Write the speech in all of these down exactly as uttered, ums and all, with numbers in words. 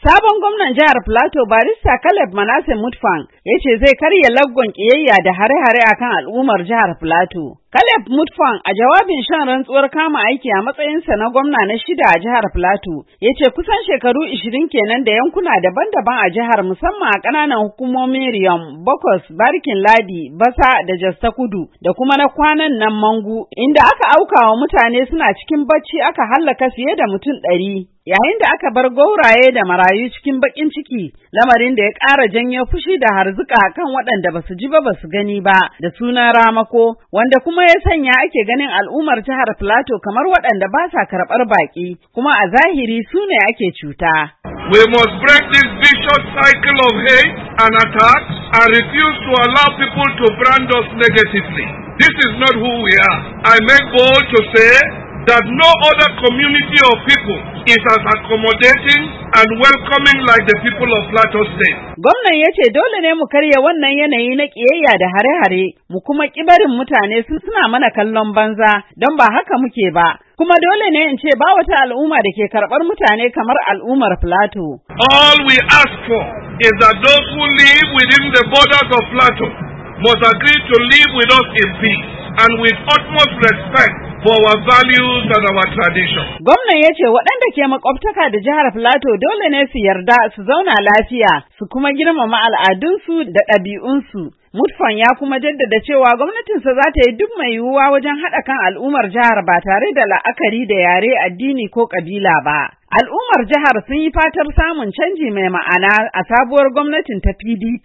Sabon gwamnan jihar Plateau Barista Caleb Manasseh Mutfwang ya ce zai karya laggon ƙiyayya da hare-hare akan al'ummar jihar Plateau. Caleb Mutfwang a jawabin shan rantsuwar kama aiki a matsayinsa na gwamna na shida a jihar Plateau ya ce kusan shekaru ishirin kenan da yankuna daban-daban a jihar musamman a ƙananan hukumomin Riyom, Bokos, Barkin Ladi, Basa da Jos ta Kudu da kuma na kwanan nan Mangu inda aka auka wa mutane suna cikin bacci aka hallaka fiye da mutum ɗari. Yayin da aka bar gauraye da marayu cikin bakin ciki, lamarin da ya ƙara janyo fushi da harzuka kan waɗanda basu ji ba basu gani ba da sunan ramako, wanda kuma ya sanya ake ganin al'ummar jihar Plateau kamar waɗanda ba sa karɓar baƙi, kuma a zahiri su ne ake cuta. We must break this vicious cycle of hate and attack and refuse to allow people to brand us negatively. This is not who we are. I make bold to say that no other community of people is as accommodating and welcoming like the people of Plateau State. Gwamnan ya ce dole ne mu karya wannan yanayi na ƙiyayya da hare-hare, mu kuma ƙibarin mutane sun suna mana kallon banza don ba haka muke ba. Kuma dole ne in ce ba wata al'umma da ke karɓar mutane kamar al'ummar Plateau. All we ask for is that those who live within the borders of Plateau must agree to live with us in peace and with utmost respect for our values and our tradition. Gwamnan ya ce waɗanda ke makwabtaka da jihar Plateau dole ne su yarda su zauna lafiya su kuma girmama al'adunsu da ɗabi'unsu. Mutfwang ya kuma jaddada cewa gwamnatinsa za ta yi duk mai yiwuwa wajen haɗa kan al'ummar jihar ba tare da la'akari da yare, addini ko ƙabila ba. Al'ummar jihar sun yi fatar samun canji mai ma'ana a sabuwar gwamnatin ta P D P.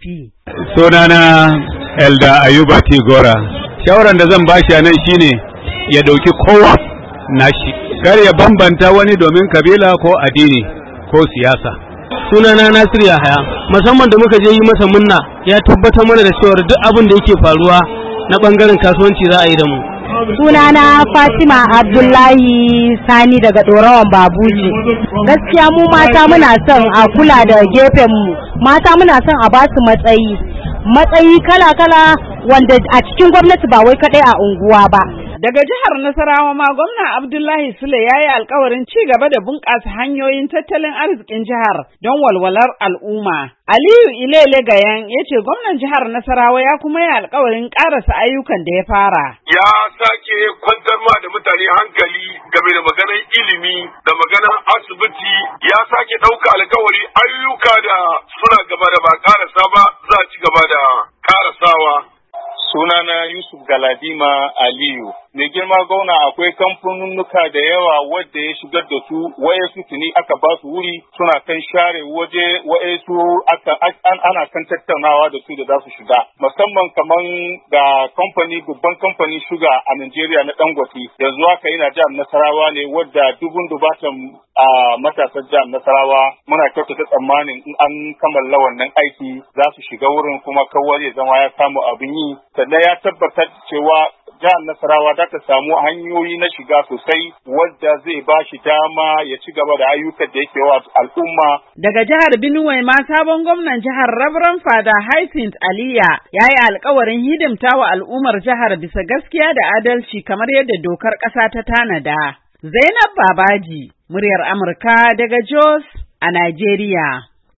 Sunana Elda Ayuba Tigora. Shawaran da zan bashi a nan shine ya ɗauki kowa nashi, kar ya bambanta wani domin kabila ko addini ko siyasa. Sunana Nasir Yahaya, musamman da muka je yi masa munna ya tabbatar mana da cewa duk abin da yake faruwa na bangaren kasuwanci za a yi da mu. Sunana Fatima Abdullahi Sani daga Dorawan Babuji. Gaskiya mu mata muna son a kula da gefen mu, mata muna son a basu matsayi, matsayi kala-kala wanda a cikin gwamnati ba wai kadai a unguwa ba. Daga jihar Nasarawa ma gwamna Abdullahi Sule ya yi alkawarin ci gaba da bunƙasa hanyoyin tattalin arzikin jihar don walwalar al'umma. Aliyu Ilele Gayan ya ce gwamnan jihar Nasarawa ya kuma yi alkawarin ƙarasa ayyukan da ya fara. Ya sake kwantar ma da mutane hankali game da maganar ilimi da maganar asibiti, ya sake ɗauka alkawari ayyuka da suna gaba da ba ƙarasa ba za ci gaba da ƙarasawa. Sunana Yusuf Galadima Aliyu. Mai girma gauna akwai kamfanunnuka da yawa wadda ya shigar da su, wayansu tuni aka ba su wuri suna kan share waje, wayansu ana kan tattaunawa da su da za su shiga. Musamman kaman ga kamfani, babban kamfanin shuga a Najeriya na Dangote, yanzu haka yana jihar Nasarawa ne wadda dubun dubatan a matasan jihar Nasarawa muna kyautata tsammanin in an kammala wannan aiki za su shiga wurin kuma kawai ya zama ya samu abin yi. Sannan ya tabbatar cewa jihar Nasarawa za ta samu hanyoyi na shiga sosai wadda zai ba shi dama ya ci gaba da ayyukan da yake wa al'umma. Daga jihar Benue ma sabon gwamnan jihar Reverend Father Hyacinth Aliya ya yi alkawarin hidimta wa al'ummar jihar bisa gaskiya da adalci kamar yadda dokar ƙasa ta tanada. Zainab Babaji, muryar Amurka daga Jos a Najeriya.